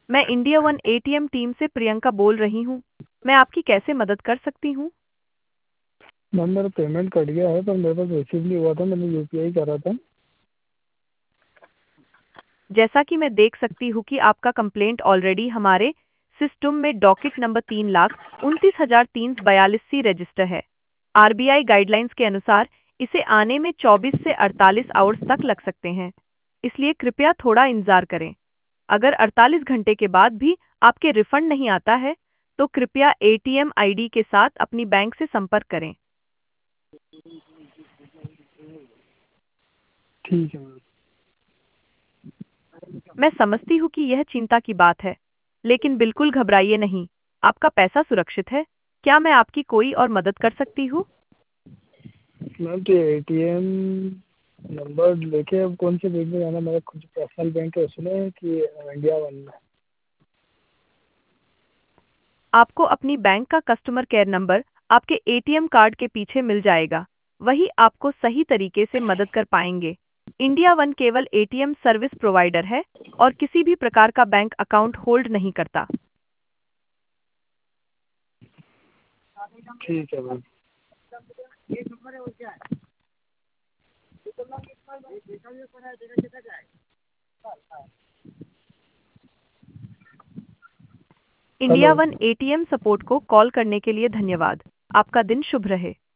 मैं India one ATM team से प्रियंका बोल रही हूँ। मैं आपकी कैसे मदद कर सकती हूँ? मैम मेरा पेमेंट कट गया है पर मेरे पास रिसीव नहीं हुआ था, मैंने यूपीआई करा था। जैसा कि मैं देख सकती हूँ कि आपका कंप्लेंट ऑलरेडी हमारे सिस्टम में डॉकेट नंबर 3,29,342 रजिस्टर है। आरबीआई गाइडलाइंस के अनुसार इसे आने में 24 से 48 आवर्स तक लग सकते हैं, इसलिए कृपया थोड़ा इंतजार करें। अगर 48 घंटे के बाद भी आपके रिफंड नहीं आता है, तो कृपया एटीएम आईडी के साथ अपनी बैंक से संपर्क करें। ठीक है मैम। मैं समझती हूँ कि यह चिंता की बात है, लेकिन बिल्कुल घबराइए नहीं। आपका पैसा सुरक्षित है। क्या मैं आपकी कोई और मदद कर सकती हूँ? मैम तो एटीएम नंबर लेके अब कौन से बैंक में जाना, मेरा खुद पर्सनल बैंक है उसमें कि इंडिया वन में? आपको अपनी बैंक का कस्टमर केयर नंबर आपके एटीएम कार्ड के पीछे मिल जाएगा। वही आपको सही तरीके से मदद कर पाएंगे। इंडिया वन केवल एटीएम सर्विस प्रोवाइडर है और किसी भी प्रकार का बैंक अकाउंट होल्ड नहीं करता। ठीक है ma'am. India hello. One ATM support को कॉल करने के लिए धन्यवाद। आपका दिन शुभ रहे।